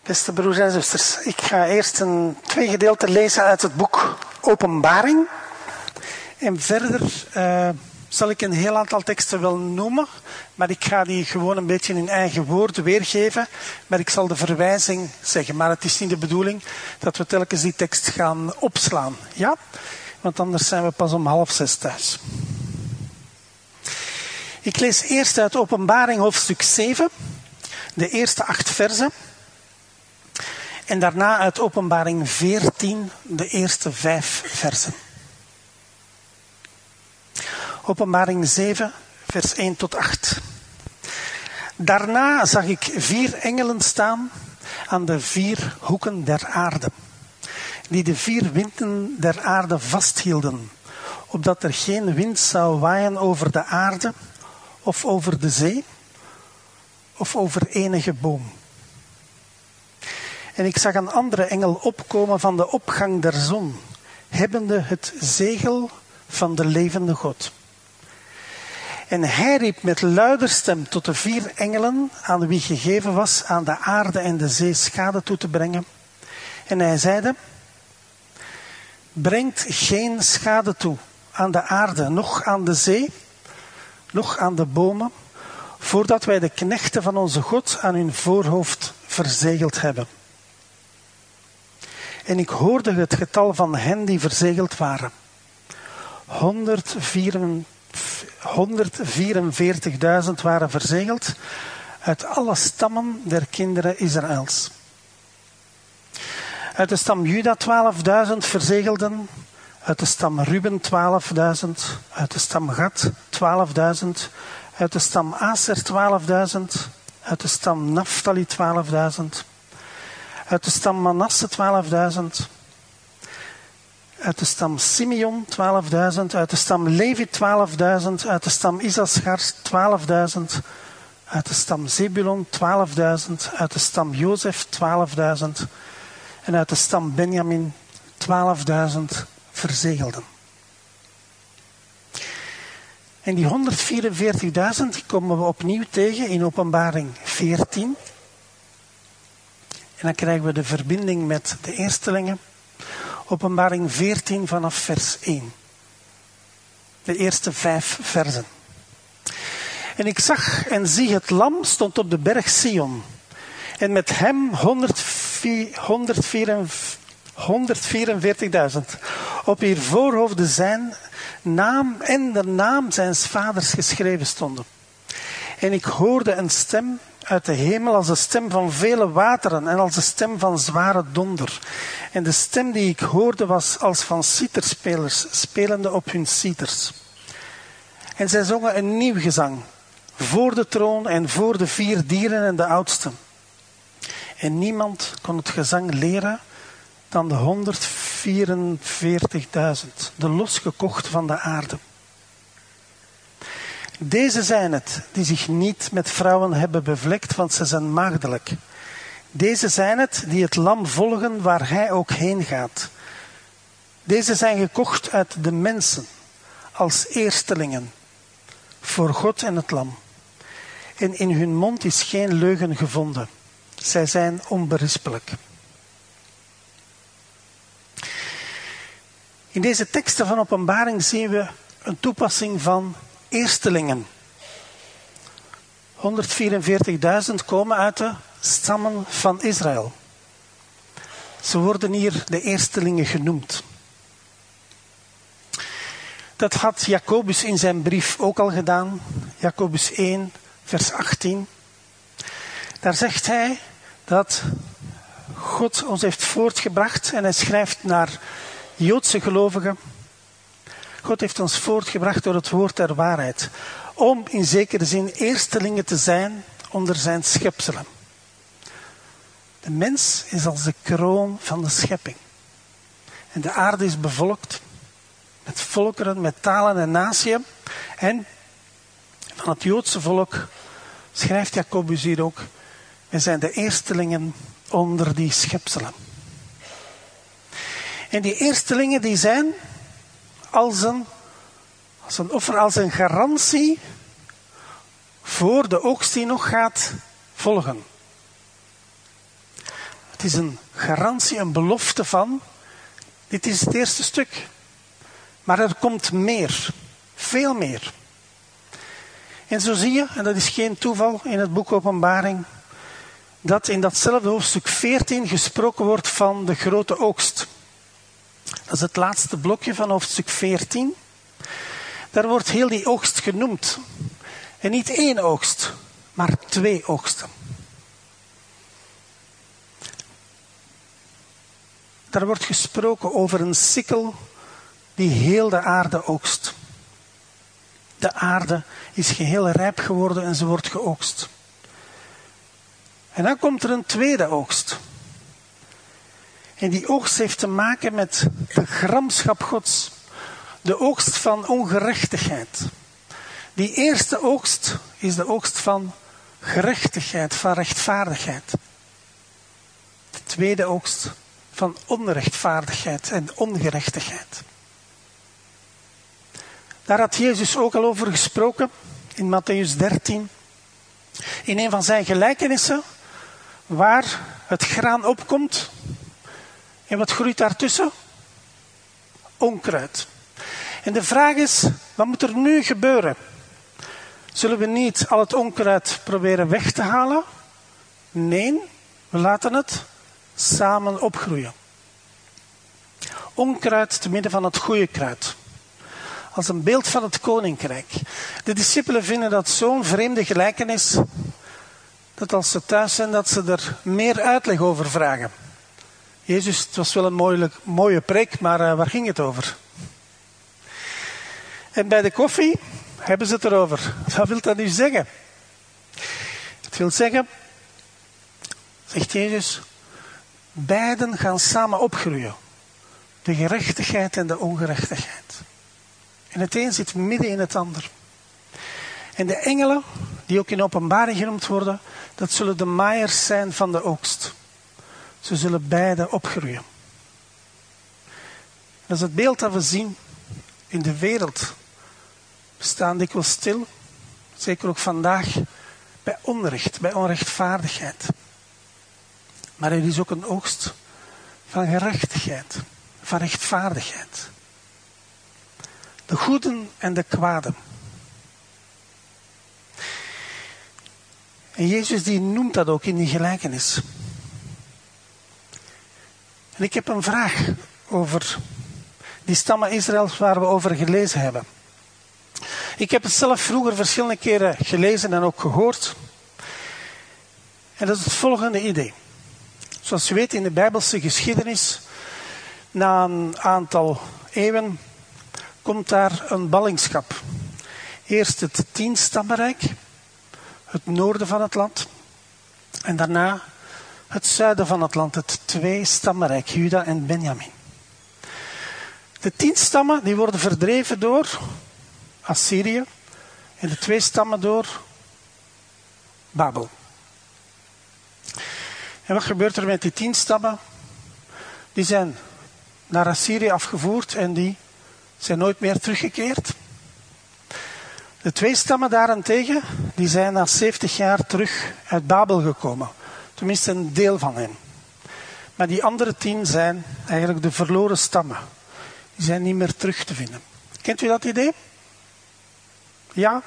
Beste broers en zusters, ik ga eerst twee gedeelten lezen uit het boek Openbaring. En verder zal ik een heel aantal teksten wel noemen, maar ik ga die gewoon een beetje in eigen woorden weergeven. Maar ik zal de verwijzing zeggen, maar het is niet de bedoeling dat we telkens die tekst gaan opslaan. Ja? Want anders zijn we pas om 5:30 thuis. Ik lees eerst uit Openbaring hoofdstuk 7, de eerste 8 versen. En daarna uit Openbaring 14, de eerste 5 versen. Openbaring 7, vers 1 tot 8. Daarna zag ik 4 engelen staan aan de 4 hoeken der aarde, die de 4 winden der aarde vasthielden, opdat er geen wind zou waaien over de aarde, of over de zee, of over enige boom. En ik zag een andere engel opkomen van de opgang der zon, hebbende het zegel van de levende God. En hij riep met luider stem tot de 4 engelen, aan wie gegeven was aan de aarde en de zee schade toe te brengen. En hij zeide: brengt geen schade toe aan de aarde, noch aan de zee, noch aan de bomen, voordat wij de knechten van onze God aan hun voorhoofd verzegeld hebben. En ik hoorde het getal van hen die verzegeld waren. 144.000 waren verzegeld uit alle stammen der kinderen Israëls. Uit de stam Juda 12.000 verzegelden, uit de stam Ruben 12.000, uit de stam Gad 12.000, uit de stam Aser 12.000, uit de stam Naphtali 12.000, uit de stam Manasse 12.000, uit de stam Simeon 12.000, uit de stam Levi 12.000, uit de stam Issachar 12.000, uit de stam Zebulon 12.000, uit de stam Jozef 12.000 en uit de stam Benjamin 12.000 verzegelden. En die 144.000 komen we opnieuw tegen in Openbaring 14. En dan krijgen we de verbinding met de eerstelingen. Openbaring 14 vanaf vers 1. De eerste 5 versen. En ik zag en zie, het lam stond op de berg Sion. En met hem 144.000. Op wier voorhoofden zijn naam en de naam zijns vaders geschreven stonden. En ik hoorde een stem uit de hemel als de stem van vele wateren en als de stem van zware donder. En de stem die ik hoorde was als van citerspelers, spelende op hun citers. En zij zongen een nieuw gezang, voor de troon en voor de 4 dieren en de oudsten. En niemand kon het gezang leren dan de 144.000, de losgekocht van de aarde. Deze zijn het die zich niet met vrouwen hebben bevlekt, want ze zijn maagdelijk. Deze zijn het die het lam volgen waar hij ook heen gaat. Deze zijn gekocht uit de mensen als eerstelingen voor God en het lam. En in hun mond is geen leugen gevonden. Zij zijn onberispelijk. In deze teksten van Openbaring zien we een toepassing van eerstelingen. 144.000 komen uit de stammen van Israël. Ze worden hier de eerstelingen genoemd. Dat had Jacobus in zijn brief ook al gedaan. Jacobus 1, vers 18. Daar zegt hij dat God ons heeft voortgebracht en hij schrijft naar Joodse gelovigen. God heeft ons voortgebracht door het woord der waarheid. Om in zekere zin eerstelingen te zijn onder zijn schepselen. De mens is als de kroon van de schepping. En de aarde is bevolkt met volkeren, met talen en natieën. En van het Joodse volk schrijft Jacobus hier ook: wij zijn de eerstelingen onder die schepselen. En die eerstelingen die zijn als een offer, als een garantie voor de oogst die nog gaat volgen. Het is een garantie, een belofte van, dit is het eerste stuk. Maar er komt meer, veel meer. En zo zie je, en dat is geen toeval in het boek Openbaring, dat in datzelfde hoofdstuk 14 gesproken wordt van de grote oogst. Dat is het laatste blokje van hoofdstuk 14. Daar wordt heel die oogst genoemd. En niet één oogst, maar 2 oogsten. Daar wordt gesproken over een sikkel die heel de aarde oogst. De aarde is geheel rijp geworden en ze wordt geoogst. En dan komt er een tweede oogst. En die oogst heeft te maken met de gramschap Gods. De oogst van ongerechtigheid. Die eerste oogst is de oogst van gerechtigheid, van rechtvaardigheid. De tweede oogst van onrechtvaardigheid en ongerechtigheid. Daar had Jezus ook al over gesproken in Mattheüs 13. In een van zijn gelijkenissen waar het graan opkomt. En wat groeit daartussen? Onkruid. En de vraag is, wat moet er nu gebeuren? Zullen we niet al het onkruid proberen weg te halen? Nee, we laten het samen opgroeien. Onkruid te midden van het goede kruid. Als een beeld van het koninkrijk. De discipelen vinden dat zo'n vreemde gelijkenis, dat als ze thuis zijn, dat ze er meer uitleg over vragen. Jezus, het was wel een mooie preek, maar waar ging het over? En bij de koffie hebben ze het erover. Wat wil dat nu zeggen? Het wil zeggen, zegt Jezus, beiden gaan samen opgroeien. De gerechtigheid en de ongerechtigheid. En het een zit midden in het ander. En de engelen, die ook in Openbaring genoemd worden, dat zullen de maaiers zijn van de oogst. Ze zullen beide opgroeien. Dat is het beeld dat we zien in de wereld. We staan dikwijls stil, zeker ook vandaag, bij onrecht, bij onrechtvaardigheid. Maar er is ook een oogst van gerechtigheid, van rechtvaardigheid. De goeden en de kwaden. En Jezus die noemt dat ook in die gelijkenis. En ik heb een vraag over die stammen Israëls waar we over gelezen hebben. Ik heb het zelf vroeger verschillende keren gelezen en ook gehoord. En dat is het volgende idee. Zoals je weet in de Bijbelse geschiedenis, na een aantal eeuwen, komt daar een ballingschap. Eerst het 10-stammenrijk, het noorden van het land. En daarna het zuiden van het land, het 2-stammenrijk, Juda en Benjamin. De 10 stammen die worden verdreven door Assyrië en de 2 stammen door Babel. En wat gebeurt er met die 10 stammen? Die zijn naar Assyrië afgevoerd en die zijn nooit meer teruggekeerd. De 2 stammen daarentegen, die zijn na 70 jaar terug uit Babel gekomen. Tenminste een deel van hen. Maar die andere 10 zijn eigenlijk de verloren stammen. Die zijn niet meer terug te vinden. Kent u dat idee? Ja?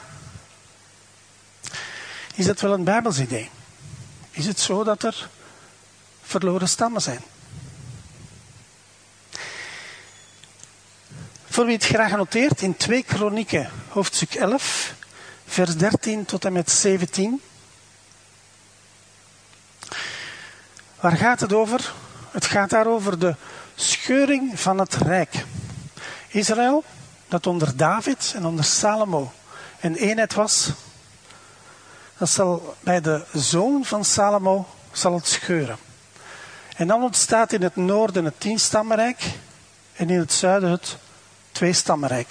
Is dat wel een Bijbels idee? Is het zo dat er verloren stammen zijn? Voor wie het graag noteert, in 2 Kronieken, hoofdstuk 11, vers 13 tot en met 17. Waar gaat het over? Het gaat daar over de scheuring van het rijk. Israël, dat onder David en onder Salomo een eenheid was, dat zal bij de zoon van Salomo zal het scheuren. En dan ontstaat in het noorden het 10-stammenrijk en in het zuiden het 2-stammenrijk.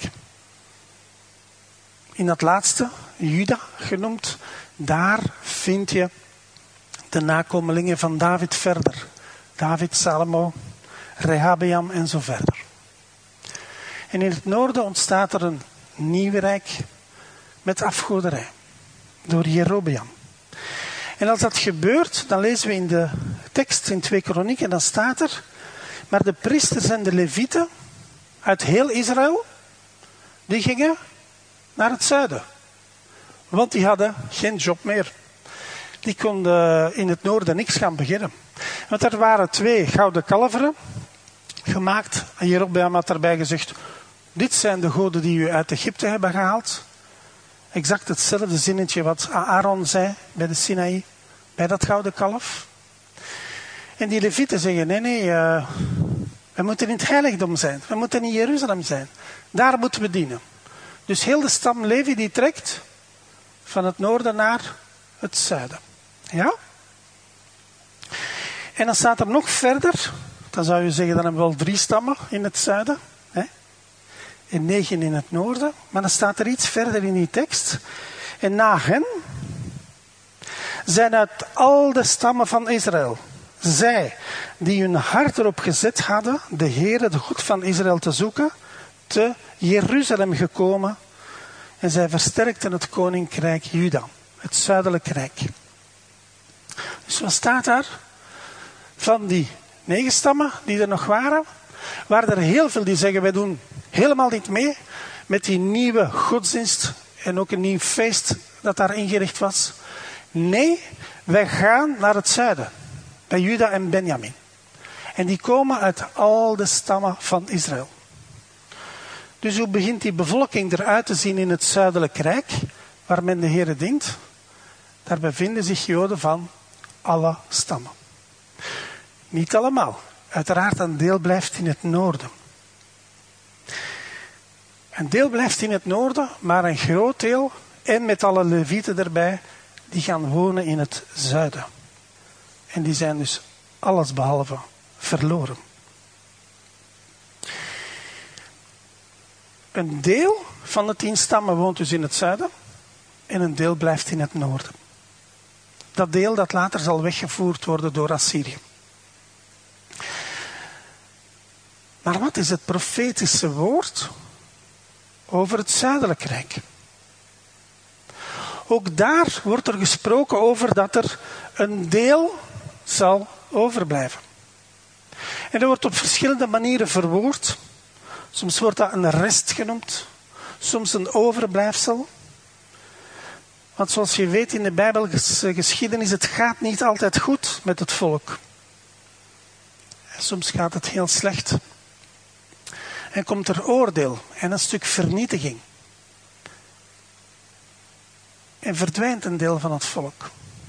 In dat laatste, Juda genoemd, daar vind je de nakomelingen van David verder. David, Salomo, Rehabeam en zo verder. En in het noorden ontstaat er een nieuw rijk met afgoderij door Jerobeam. En als dat gebeurt, dan lezen we in de tekst in 2 Kronieken, dan staat er, maar de priesters en de levieten uit heel Israël, die gingen naar het zuiden. Want die hadden geen job meer. Die konden in het noorden niks gaan beginnen. Want er waren 2 gouden kalveren gemaakt. En Jerobeam had daarbij gezegd, dit zijn de goden die u uit Egypte hebben gehaald. Exact hetzelfde zinnetje wat Aaron zei bij de Sinaï, bij dat gouden kalf. En die levieten zeggen, nee, we moeten in het heiligdom zijn. We moeten in Jeruzalem zijn. Daar moeten we dienen. Dus heel de stam Levi die trekt van het noorden naar het zuiden. Ja? En dan staat er nog verder, dan zou je zeggen, dan hebben we wel 3 stammen in het zuiden. Hè? En 9 in het noorden. Maar dan staat er iets verder in die tekst. En na hen zijn uit al de stammen van Israël, zij die hun hart erop gezet hadden, de Heere, de God van Israël te zoeken, te Jeruzalem gekomen. En zij versterkten het koninkrijk Juda, het zuidelijke rijk. Dus wat staat daar? Van die 9 stammen die er nog waren er heel veel die zeggen, wij doen helemaal niet mee met die nieuwe godsdienst en ook een nieuw feest dat daar ingericht was. Nee, wij gaan naar het zuiden, bij Juda en Benjamin. En die komen uit al de stammen van Israël. Dus hoe begint die bevolking eruit te zien in het zuidelijk rijk, waar men de Heere dient? Daar bevinden zich Joden van alle stammen. Niet allemaal. Uiteraard een deel blijft in het noorden. Een deel blijft in het noorden, maar een groot deel, en met alle levieten erbij, die gaan wonen in het zuiden. En die zijn dus allesbehalve verloren. Een deel van de 10 stammen woont dus in het zuiden en een deel blijft in het noorden. Dat deel dat later zal weggevoerd worden door Assyrië. Maar wat is het profetische woord over het zuidelijk rijk? Ook daar wordt er gesproken over dat er een deel zal overblijven. En dat wordt op verschillende manieren verwoord. Soms wordt dat een rest genoemd, soms een overblijfsel. Want zoals je weet in de Bijbelse geschiedenis, het gaat niet altijd goed met het volk. En soms gaat het heel slecht. En komt er oordeel en een stuk vernietiging. En verdwijnt een deel van het volk.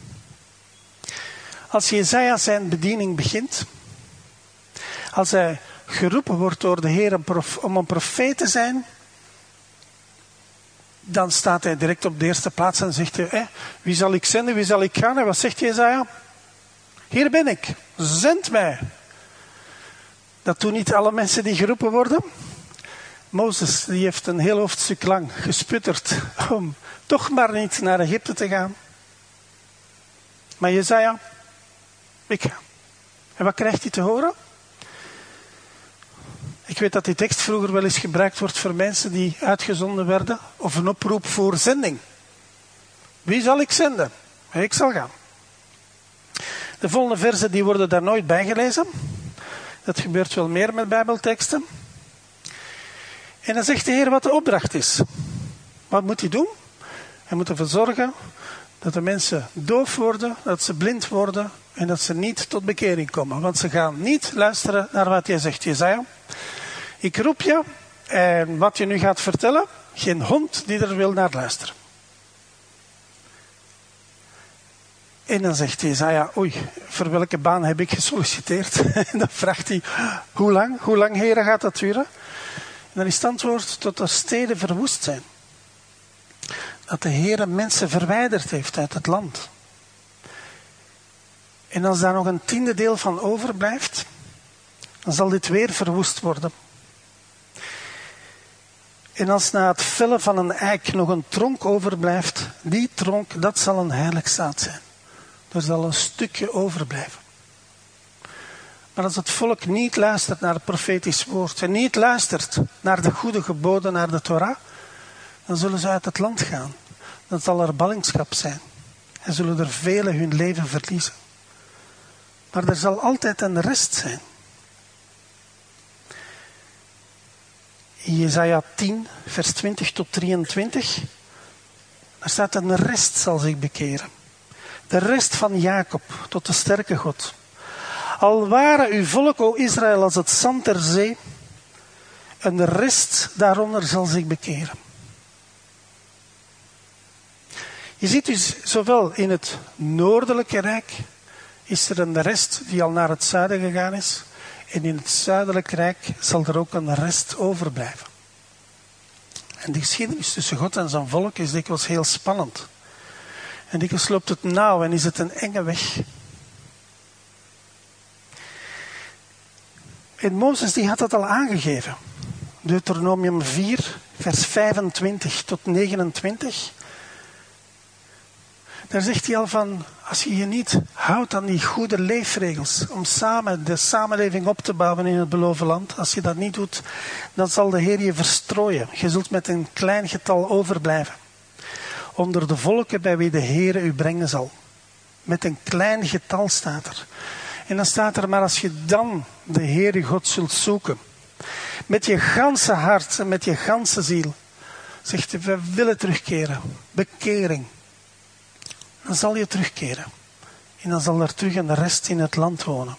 Als Jesaja zijn bediening begint, als hij geroepen wordt door de Heer om een profeet te zijn, dan staat hij direct op de eerste plaats en zegt hij, wie zal ik zenden, wie zal ik gaan? En wat zegt Jesaja? Hier ben ik, zend mij. Dat doen niet alle mensen die geroepen worden. Mozes die heeft een heel hoofdstuk lang gesputterd om toch maar niet naar Egypte te gaan. Maar Jesaja, ik ga. En wat krijgt hij te horen? Ik weet dat die tekst vroeger wel eens gebruikt wordt voor mensen die uitgezonden werden. Of een oproep voor zending. Wie zal ik zenden? Ik zal gaan. De volgende versen die worden daar nooit bijgelezen. Dat gebeurt wel meer met Bijbelteksten. En dan zegt de Heer wat de opdracht is. Wat moet hij doen? Hij moet ervoor zorgen dat de mensen doof worden, dat ze blind worden en dat ze niet tot bekering komen. Want ze gaan niet luisteren naar wat jij zegt, Jesaja. Ik roep je en wat je nu gaat vertellen, geen hond die er wil naar luisteren. En dan zegt Jesaja, oei, voor welke baan heb ik gesolliciteerd? En dan vraagt hij, hoe lang, Heere, gaat dat duren? En dan is het antwoord tot de steden verwoest zijn. Dat de Heere mensen verwijderd heeft uit het land. En als daar nog een 10e deel van overblijft, dan zal dit weer verwoest worden. En als na het vellen van een eik nog een tronk overblijft, die tronk, dat zal een heiligstaat zijn. Er zal een stukje overblijven. Maar als het volk niet luistert naar het profetisch woord en niet luistert naar de goede geboden, naar de Torah, dan zullen ze uit het land gaan. Dan zal er ballingschap zijn. en zullen er velen hun leven verliezen. Maar er zal altijd een rest zijn. In Jesaja 10, vers 20 tot 23, daar staat: een rest zal zich bekeren. De rest van Jacob tot de sterke God. Al waren uw volk, o Israël, als het zand ter zee, een rest daaronder zal zich bekeren. Je ziet dus, zowel in het noordelijke rijk is er een rest die al naar het zuiden gegaan is. En in het zuidelijke rijk zal er ook een rest overblijven. En de geschiedenis tussen God en zijn volk is dikwijls heel spannend. En dikwijls loopt het nauw en is het een enge weg. En Mozes die had dat al aangegeven. Deuteronomium 4, vers 25 tot 29. Daar zegt hij al van, als je je niet houdt aan die goede leefregels, om samen de samenleving op te bouwen in het beloofde land, als je dat niet doet, dan zal de Heer je verstrooien. Je zult met een klein getal overblijven. Onder de volken bij wie de Heer u brengen zal. Met een klein getal staat er. En dan staat er, maar als je dan de Heer je God zult zoeken, met je ganse hart en met je ganse ziel, zegt hij, we willen terugkeren. Bekering. Dan zal je terugkeren. En dan zal er terug een rest in het land wonen.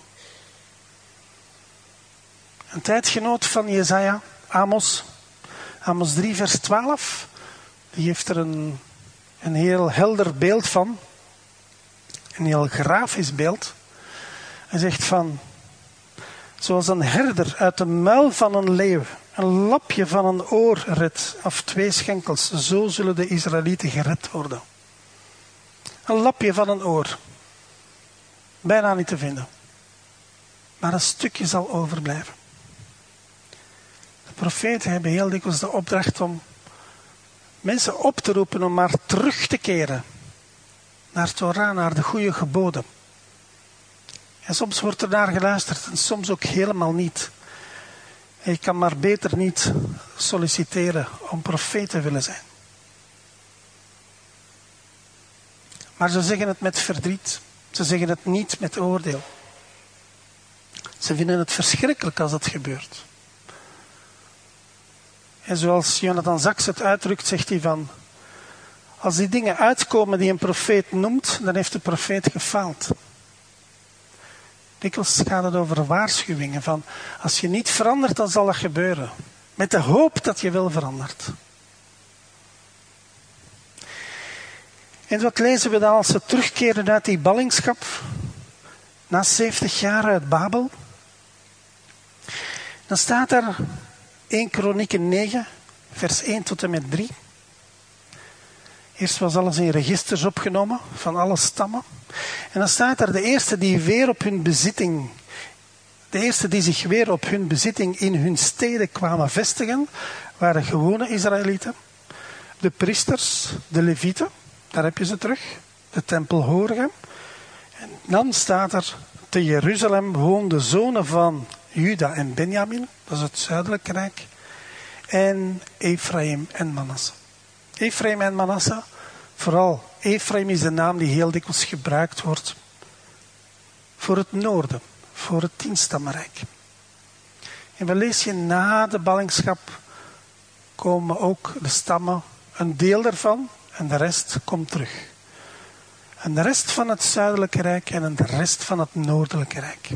Een tijdgenoot van Jesaja, Amos 3 vers 12, die heeft er een heel helder beeld van. Een heel grafisch beeld. Hij zegt van, zoals een herder uit de muil van een leeuw een lapje van een oor redt, of 2 schenkels, zo zullen de Israëlieten gered worden. Een lapje van een oor. Bijna niet te vinden. Maar een stukje zal overblijven. De profeten hebben heel dikwijls de opdracht om mensen op te roepen om maar terug te keren. Naar Torah, naar de goede geboden. En soms wordt er naar geluisterd en soms ook helemaal niet. En je kan maar beter niet solliciteren om profeet te willen zijn. Maar ze zeggen het met verdriet. Ze zeggen het niet met oordeel. Ze vinden het verschrikkelijk als het gebeurt. En zoals Jonathan Sacks het uitdrukt, zegt hij van, als die dingen uitkomen die een profeet noemt, dan heeft de profeet gefaald. Dikwijls gaat het over waarschuwingen van, als je niet verandert, dan zal dat gebeuren. Met de hoop dat je wel verandert. En wat lezen we dan als ze terugkeren uit die ballingschap? Na 70 jaar uit Babel. Dan staat er 1 Kronieken 9, vers 1 tot en met 3. Eerst was alles in registers opgenomen, van alle stammen. En dan staat er de eerste die zich weer op hun bezitting in hun steden kwamen vestigen, waren gewone Israëlieten. De priesters, de levieten, daar heb je ze terug, de tempelhorigen. En dan staat er, te Jeruzalem woonden zonen van Juda en Benjamin, dat is het zuidelijke rijk, en Ephraim en Manasse. Ephraim en Manasse, vooral Ephraim is de naam die heel dikwijls gebruikt wordt voor het noorden, voor het 10-stammenrijk. En we lezen na de ballingschap komen ook de stammen, een deel daarvan, en de rest komt terug. En de rest van het zuidelijke rijk en de rest van het noordelijke rijk.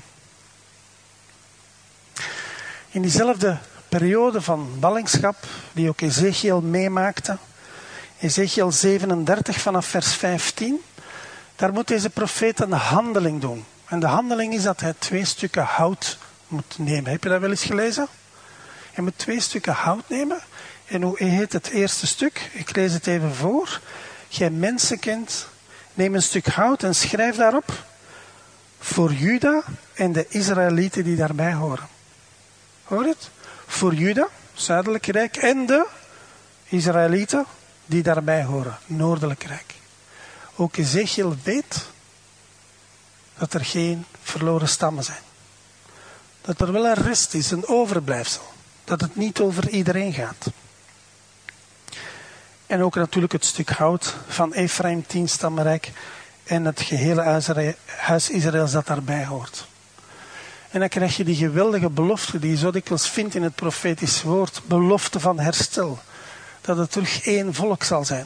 In diezelfde periode van ballingschap, die ook Ezechiel meemaakte, Ezechiel 37 vanaf vers 15, daar moet deze profeet een handeling doen. En de handeling is dat hij 2 stukken hout moet nemen. Heb je dat wel eens gelezen? Hij moet 2 stukken hout nemen. En hoe heet het eerste stuk? Ik lees het even voor. Gij mensenkind, neem een stuk hout en schrijf daarop voor Juda en de Israëlieten die daarbij horen. Hoor je het? Voor Juda, zuidelijke rijk, en de Israëlieten die daarbij horen, noordelijk rijk. Ook Ezechiel weet dat er geen verloren stammen zijn. Dat er wel een rest is, een overblijfsel. Dat het niet over iedereen gaat. En ook natuurlijk het stuk hout van Ephraim 10-stammenrijk en het gehele huis Israëls dat daarbij hoort. En dan krijg je die geweldige belofte die je zo dikwijls vindt in het profetisch woord. Belofte van herstel. Dat het terug één volk zal zijn.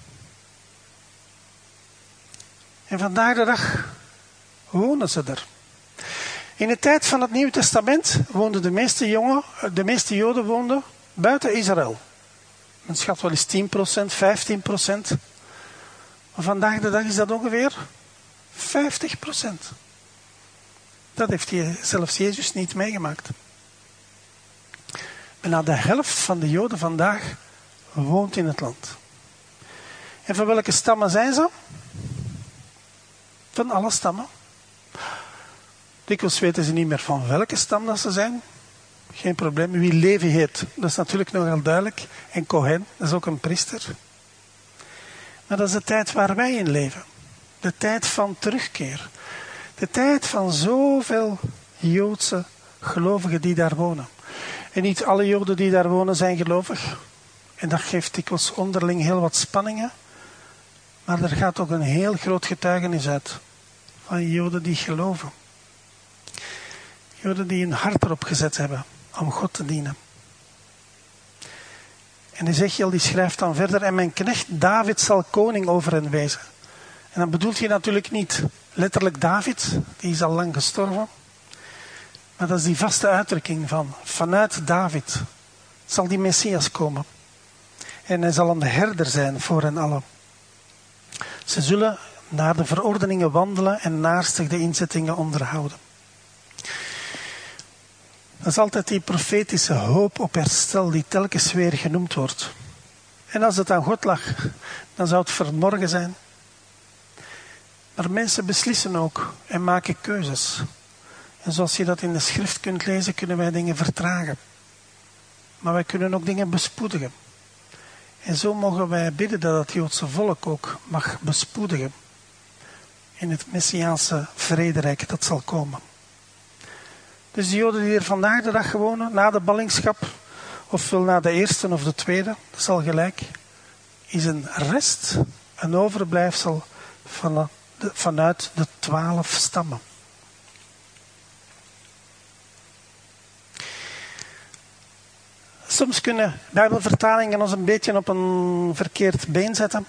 En vandaag de dag wonen ze er. In de tijd van het Nieuwe Testament woonden de meeste Joden woonden buiten Israël. Men schat wel eens 10%, 15%. Maar vandaag de dag is dat ongeveer 50%. Dat heeft zelfs Jezus niet meegemaakt. Bijna de helft van de Joden vandaag woont in het land. En van welke stammen zijn ze? Van alle stammen. Dikwijls weten ze niet meer van welke stam dat ze zijn. Geen probleem. Wie Levi heet, dat is natuurlijk nogal duidelijk. En Kohen, dat is ook een priester. Maar dat is de tijd waar wij in leven. De tijd van terugkeer. De tijd van zoveel Joodse gelovigen die daar wonen. En niet alle Joden die daar wonen zijn gelovig. En dat geeft dikwijls onderling heel wat spanningen. Maar er gaat ook een heel groot getuigenis uit. Van Joden die geloven. Joden die hun hart erop gezet hebben om God te dienen. En Ezechiel die schrijft dan verder. En mijn knecht David zal koning over hen wezen. En dan bedoelt hij natuurlijk niet letterlijk David. Die is al lang gestorven. Maar dat is die vaste uitdrukking van. Vanuit David zal die Messias komen. En hij zal een herder zijn voor hen allen. Ze zullen naar de verordeningen wandelen en naarstig de inzettingen onderhouden. Dat is altijd die profetische hoop op herstel die telkens weer genoemd wordt. En als het aan God lag, dan zou het vanmorgen zijn. Maar mensen beslissen ook en maken keuzes. En zoals je dat in de schrift kunt lezen, kunnen wij dingen vertragen. Maar wij kunnen ook dingen bespoedigen. En zo mogen wij bidden dat het Joodse volk ook mag bespoedigen. In het Messiaanse vrederijk dat zal komen. Dus de Joden die er vandaag de dag wonen, na de ballingschap, ofwel na de eerste of de tweede, dat is al gelijk, is een rest, een overblijfsel vanuit de 12 stammen. Soms kunnen Bijbelvertalingen ons een beetje op een verkeerd been zetten.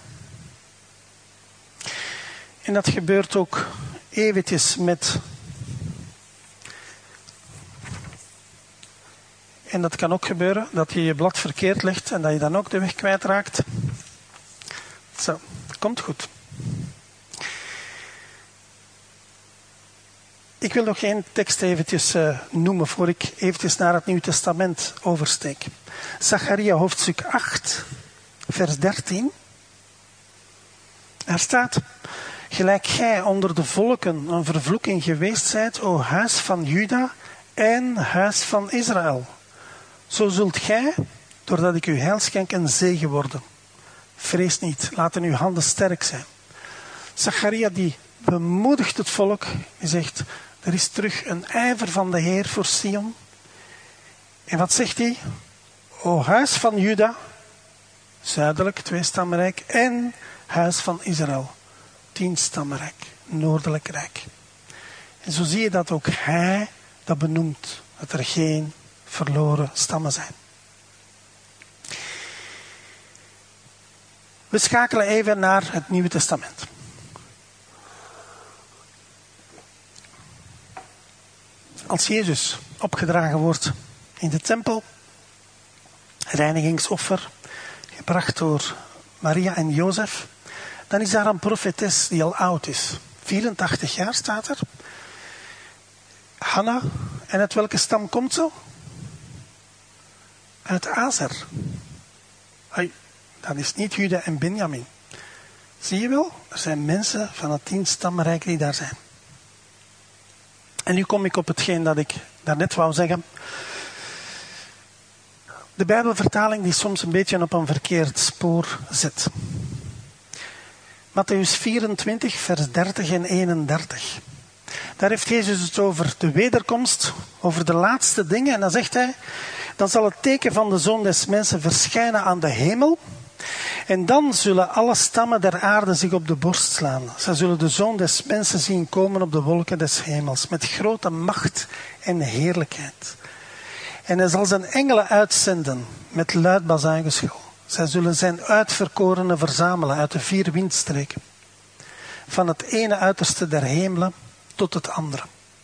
En dat gebeurt ook eventjes met... En dat kan ook gebeuren, dat je je blad verkeerd legt en dat je dan ook de weg kwijtraakt. Zo, dat komt goed. Ik wil nog één tekst eventjes noemen voor ik eventjes naar het Nieuw Testament oversteek. Zacharia hoofdstuk 8, vers 13. Daar staat: gelijk gij onder de volken een vervloeking geweest zijt, o huis van Juda en huis van Israël. Zo zult gij, doordat ik u heil schenk, een zegen worden. Vrees niet, laten uw handen sterk zijn. Zacharia die bemoedigt het volk. Die zegt, er is terug een ijver van de Heer voor Sion. En wat zegt hij? O huis van Juda, zuidelijk, 2-stammenrijk, en huis van Israël, 10-stammenrijk, noordelijk rijk. En zo zie je dat ook hij dat benoemt, dat er geen verloren stammen zijn. We schakelen even naar het Nieuwe Testament. Als Jezus opgedragen wordt in de tempel, reinigingsoffer, gebracht door Maria en Jozef, dan is daar een profetes die al oud is. 84 jaar staat er. Hanna, en uit welke stam komt ze? Uit Azer. Dat is niet Juda en Benjamin. Zie je wel? Er zijn mensen van het 10-stammenrijk die daar zijn. En nu kom ik op hetgeen dat ik daarnet wou zeggen. De Bijbelvertaling die soms een beetje op een verkeerd spoor zet. Mattheüs 24, vers 30 en 31. Daar heeft Jezus het over de wederkomst, over de laatste dingen. En dan zegt hij, dan zal het teken van de Zoon des Mensen verschijnen aan de hemel. En dan zullen alle stammen der aarde zich op de borst slaan. Zij zullen de Zoon des Mensen zien komen op de wolken des hemels, met grote macht en heerlijkheid. En hij zal zijn engelen uitzenden met luid bazuingeschal. Zij zullen zijn uitverkorenen verzamelen uit de 4 windstreken. Van het ene uiterste der hemelen tot het andere.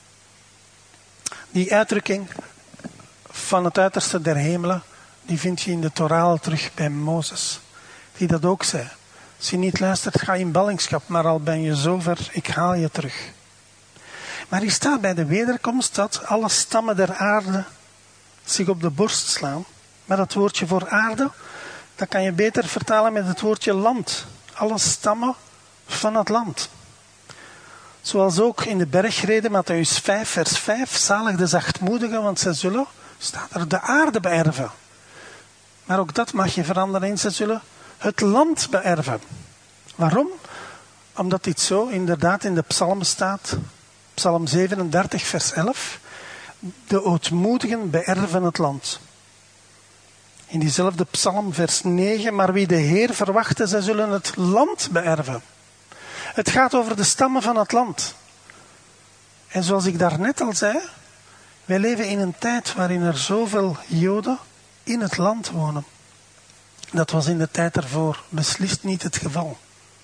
Die uitdrukking van het uiterste der hemelen, die vind je in de Torah terug bij Mozes. Die dat ook zei. Als je niet luistert, ga in ballingschap, maar al ben je zover, ik haal je terug. Maar hier staat bij de wederkomst dat alle stammen der aarde zich op de borst slaan. Maar dat woordje voor aarde, dat kan je beter vertalen met het woordje land. Alle stammen van het land. Zoals ook in de bergrede, Mattheüs 5, vers 5. Zalig de zachtmoedigen, want zij zullen, staat er, de aarde beërven. Maar ook dat mag je veranderen in, zij zullen het land beërven. Waarom? Omdat dit zo inderdaad in de psalmen staat. Psalm 37, vers 11. De ootmoedigen beërven het land. In diezelfde psalm, vers 9. Maar wie de Heer verwachten, zij zullen het land beërven. Het gaat over de stammen van het land. En zoals ik daarnet al zei, wij leven in een tijd waarin er zoveel Joden in het land wonen. Dat was in de tijd ervoor beslist niet het geval.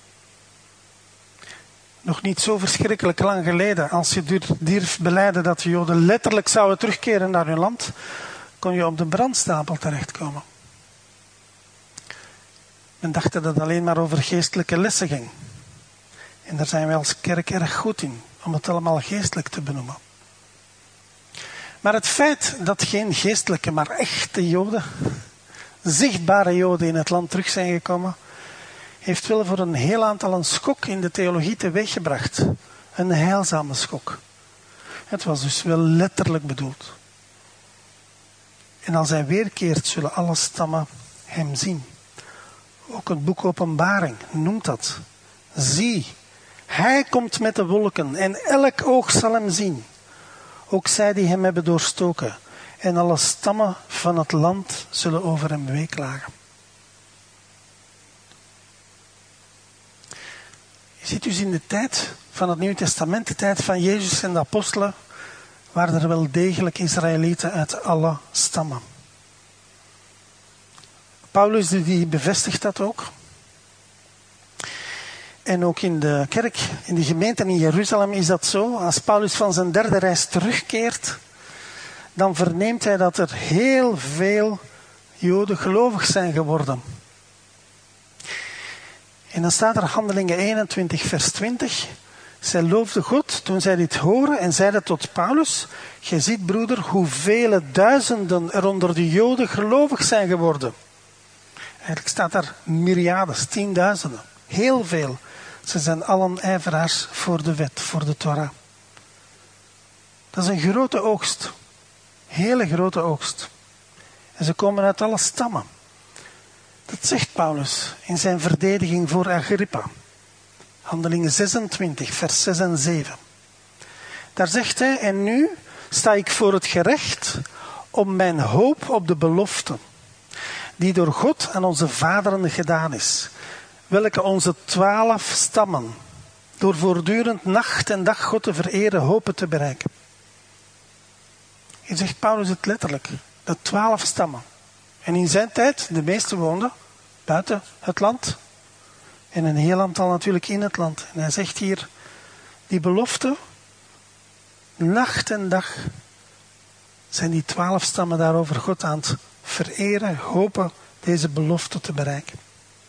Nog niet zo verschrikkelijk lang geleden, als je durft belijden dat de Joden letterlijk zouden terugkeren naar hun land, kon je op de brandstapel terechtkomen. Men dacht dat het alleen maar over geestelijke lessen ging. En daar zijn wij als kerk erg goed in, om het allemaal geestelijk te benoemen. Maar het feit dat geen geestelijke, maar echte Joden, zichtbare Joden in het land terug zijn gekomen, heeft wel voor een heel aantal een schok in de theologie teweeggebracht. Een heilzame schok. Het was dus wel letterlijk bedoeld. En als hij weerkeert, zullen alle stammen hem zien. Ook het boek Openbaring noemt dat. Zie, hij komt met de wolken en elk oog zal hem zien. Ook zij die hem hebben doorstoken. En alle stammen van het land zullen over hem weeklagen. Je ziet dus in de tijd van het Nieuwe Testament, de tijd van Jezus en de apostelen, waren er wel degelijk Israëlieten uit alle stammen. Paulus die bevestigt dat ook. En ook in de kerk, in de gemeente in Jeruzalem is dat zo. Als Paulus van zijn 3e reis terugkeert, dan verneemt hij dat er heel veel Joden gelovig zijn geworden. En dan staat er Handelingen 21, vers 20. Zij loofde God toen zij dit horen en zeiden tot Paulus: gij ziet, broeder, hoeveel duizenden er onder de Joden gelovig zijn geworden. Eigenlijk staat daar myriades, 10.000. Heel veel. Ze zijn allen ijveraars voor de wet, voor de Torah. Dat is een grote oogst. Hele grote oogst. En ze komen uit alle stammen. Dat zegt Paulus in zijn verdediging voor Agrippa. Handelingen 26, vers 6 en 7. Daar zegt hij: en nu sta ik voor het gerecht om mijn hoop op de belofte, die door God aan onze vaderen gedaan is, welke onze 12 stammen, door voortdurend nacht en dag God te vereren, hopen te bereiken. Hier zegt Paulus het letterlijk, de 12 stammen. En in zijn tijd, de meeste woonden buiten het land. En een heel aantal natuurlijk in het land. En hij zegt hier, die belofte, nacht en dag, zijn die 12 stammen daarover God aan het vereren, hopen deze belofte te bereiken.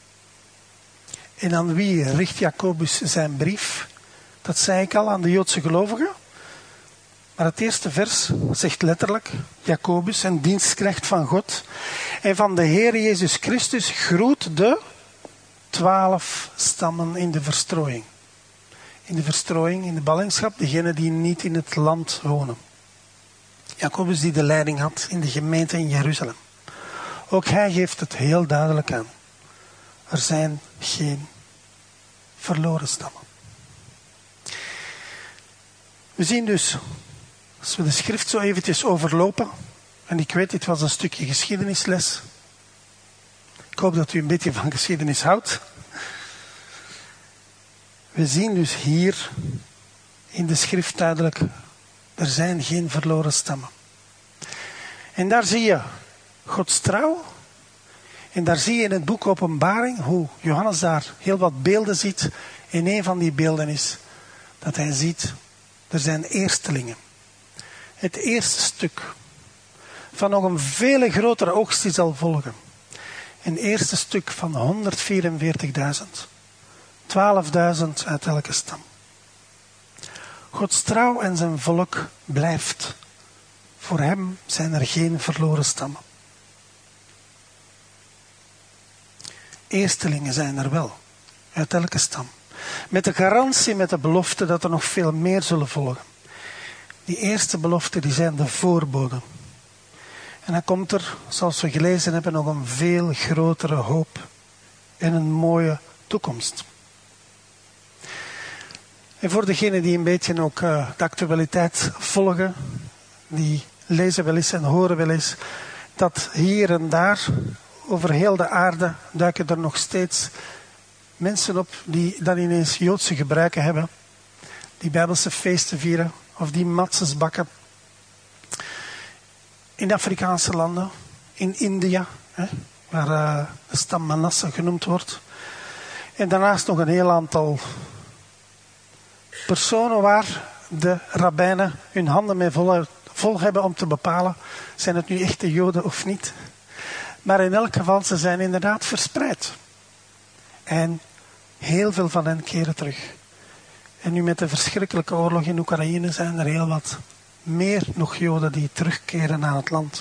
En aan wie richt Jacobus zijn brief? Dat zei ik al, aan de Joodse gelovigen. Maar het eerste vers zegt letterlijk, Jacobus, een dienstknecht van God en van de Heer Jezus Christus, groet de 12 stammen in de verstrooiing. In de verstrooiing, in de ballingschap, degenen die niet in het land wonen. Jacobus die de leiding had in de gemeente in Jeruzalem. Ook hij geeft het heel duidelijk aan. Er zijn geen verloren stammen. We zien dus, als we de schrift zo eventjes overlopen, en ik weet, dit was een stukje geschiedenisles. Ik hoop dat u een beetje van geschiedenis houdt. We zien dus hier in de schrift duidelijk, er zijn geen verloren stammen. En daar zie je Gods trouw. En daar zie je in het boek Openbaring hoe Johannes daar heel wat beelden ziet. En een van die beelden is dat hij ziet, er zijn eerstelingen. Het eerste stuk van nog een veel grotere oogst die zal volgen. Een eerste stuk van 144.000. 12.000 uit elke stam. Gods trouw en zijn volk blijft. Voor hem zijn er geen verloren stammen. Eerstelingen zijn er wel. Uit elke stam. Met de garantie, met de belofte dat er nog veel meer zullen volgen. Die eerste beloften die zijn de voorboden. En dan komt er, zoals we gelezen hebben, nog een veel grotere hoop. En een mooie toekomst. En voor degenen die een beetje ook de actualiteit volgen, die lezen wel eens en horen wel eens, dat hier en daar, over heel de aarde, duiken er nog steeds mensen op die dan ineens Joodse gebruiken hebben, die Bijbelse feesten vieren, of die matzes bakken. In de Afrikaanse landen, in India, waar de stam Manasse genoemd wordt. En daarnaast nog een heel aantal personen waar de rabbijnen hun handen mee vol hebben om te bepalen, zijn het nu echte Joden of niet. Maar in elk geval, ze zijn inderdaad verspreid. En heel veel van hen keren terug. En nu met de verschrikkelijke oorlog in Oekraïne zijn er heel wat meer nog Joden die terugkeren naar het land.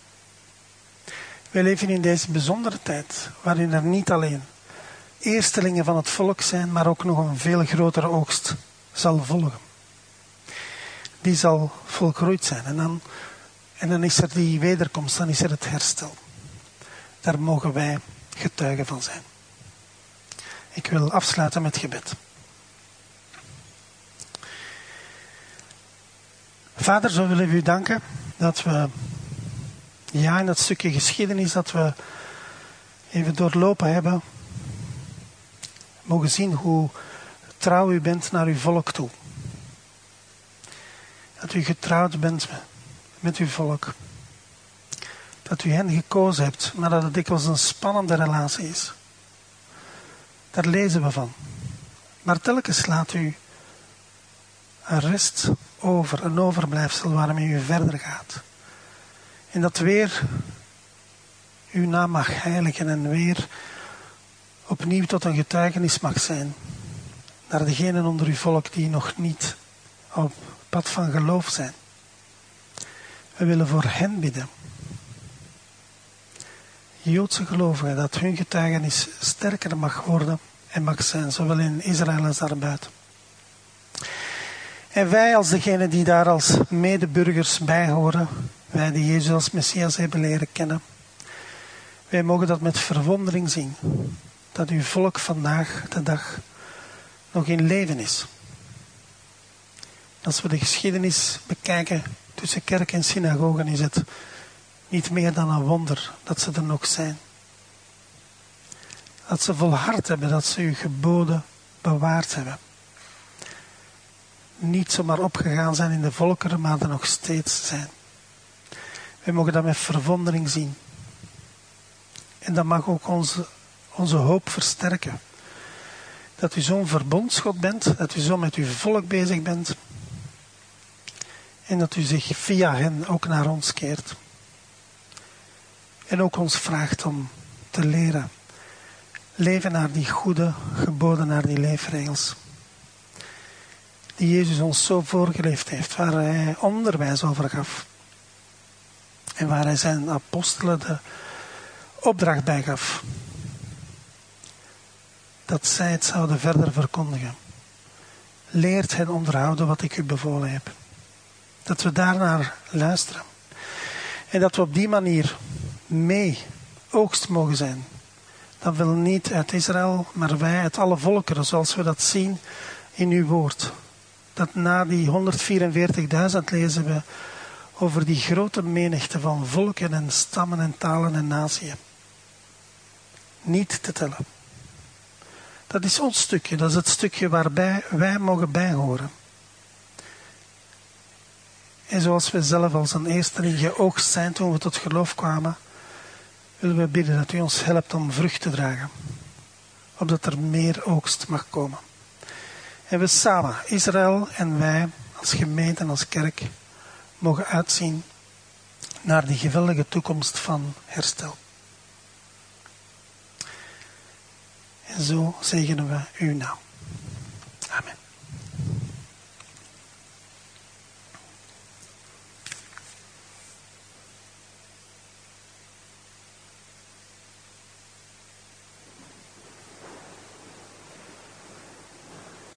Wij leven in deze bijzondere tijd, waarin er niet alleen eerstelingen van het volk zijn, maar ook nog een veel grotere oogst zal volgen. Die zal volgroeid zijn. En dan is er die wederkomst, dan is er het herstel. Daar mogen wij getuigen van zijn. Ik wil afsluiten met gebed. Vader, zo willen we u danken dat we, in dat stukje geschiedenis dat we even doorlopen hebben, mogen zien hoe trouw u bent naar uw volk toe. Dat u getrouwd bent met uw volk. Dat u hen gekozen hebt, maar dat het dikwijls een spannende relatie is. Daar lezen we van. Maar telkens laat u een rest over, een overblijfsel waarmee u verder gaat. En dat weer uw naam mag heiligen en weer opnieuw tot een getuigenis mag zijn. Naar degenen onder uw volk die nog niet op pad van geloof zijn. We willen voor hen bidden. Joodse gelovigen, dat hun getuigenis sterker mag worden en mag zijn, zowel in Israël als daarbuiten. En wij als degenen die daar als medeburgers bij horen, wij die Jezus als Messias hebben leren kennen, wij mogen dat met verwondering zien, dat uw volk vandaag de dag nog in leven is. Als we de geschiedenis bekijken tussen kerk en synagogen, is het niet meer dan een wonder dat ze er nog zijn. Dat ze volhard hebben, dat ze uw geboden bewaard hebben. Niet zomaar opgegaan zijn in de volkeren, maar er nog steeds zijn. We mogen dat met verwondering zien. En dat mag ook onze hoop versterken. Dat u zo'n verbondsgod bent, dat u zo met uw volk bezig bent. En dat u zich via hen ook naar ons keert. En ook ons vraagt om te leren. Leven naar die goede geboden, naar die leefregels. Die Jezus ons zo voorgeleefd heeft, waar hij onderwijs over gaf. En waar hij zijn apostelen de opdracht bij gaf. Dat zij het zouden verder verkondigen. Leert hen onderhouden wat ik u bevolen heb. Dat we daarnaar luisteren. En dat we op die manier mee oogst mogen zijn. Dat wil niet uit Israël, maar wij uit alle volkeren, zoals we dat zien in uw woord. Dat na die 144.000 lezen we over die grote menigte van volken en stammen en talen en naties. niet te tellen. Dat is ons stukje, dat is het stukje waarbij wij mogen bijhoren. En zoals we zelf als een eersteling geoogst zijn toen we tot geloof kwamen, willen we bidden dat u ons helpt om vrucht te dragen. Opdat er meer oogst mag komen. En we samen, Israël en wij, als gemeente en als kerk, mogen uitzien naar die geweldige toekomst van herstel. En zo zegenen we uw naam.